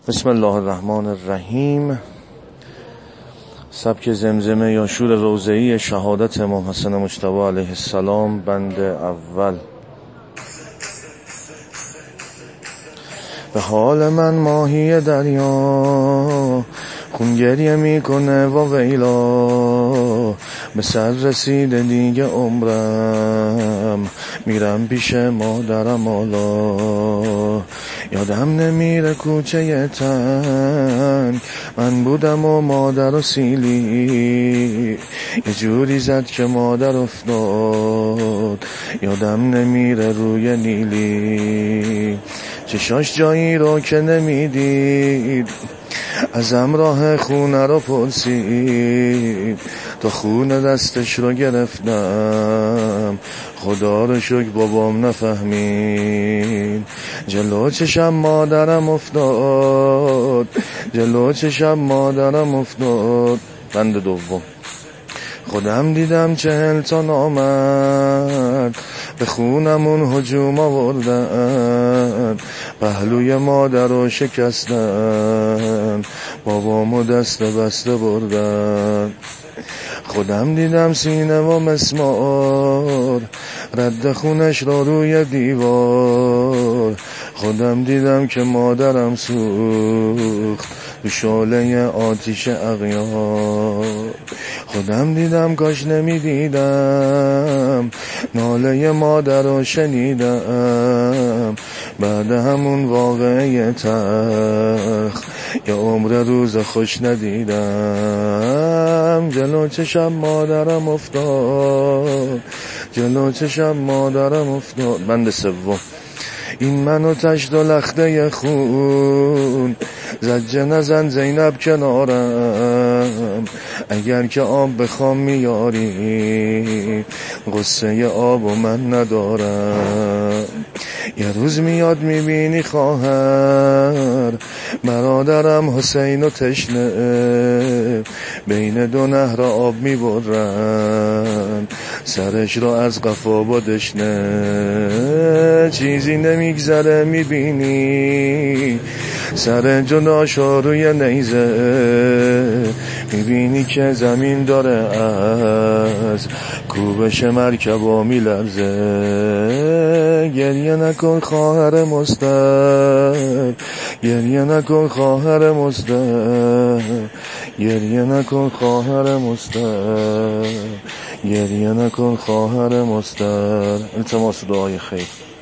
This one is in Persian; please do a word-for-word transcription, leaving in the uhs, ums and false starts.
بسم الله الرحمن الرحیم. سبک زمزمه یا شور روضه‌ای شهادت امام حسن مجتبی علیه السلام، بند اول. به حال من ماهی دریا خون گریه میکنه و ویلا، به سر رسیده دیگه عمرم، میرم پیش مادرم آلا. یادم نمیره کوچه تنگ من بودم و مادر و سیلی، یه جوری زد که مادر افتاد. یادم نمیره روی نیلی، چشاش جایی رو که نمیدید، ازم راه خونه رو پرسید، تا خونه دستش رو گرفتم، خدا رو شکر بابام نفهمید. جلو چشم مادرم افتاد، جلو چشم مادرم افتاد. بند دوم. خودم دیدم چهل تا نامرد به خونمون هجوم آوردن، پهلوی مادر رو شکستن، بابامو دست بسته بردن. خودم دیدم سینه و مسمار رد خونش را روی دیوار، خودم دیدم که مادرم سوخت تو شعله آتیش اغیار. خودم دیدم کاش نمیدیدم ناله مادر رو شنیدم، بعد همون واقعه تلخ یه عمر روز خوش ندیدم. جلو چشم مادرم افتاد، جلو چشم مادرم افتاد. بند سوم. این منو تشت و لخته خون، زجه نزن زینب کنارم، اگر که آب بخوام میاری، غصه آب و من ندارم. یه روز میاد میبینی خواهر برادرم حسین و تشنه، بین دو نهر آب میبرن، سرش رو از قفا با دشنه. چیزی نمیگذره میبینی سر جداشا روی نیزه، میبینی که زمین داره از کوبش مرکبا میلرزه. گریه نکن خواهر مستر، گریه نکن خواهر مستر، گریه نکن خواهر مستر، گریه نکن خواهر مستر. التماس دعای خیر.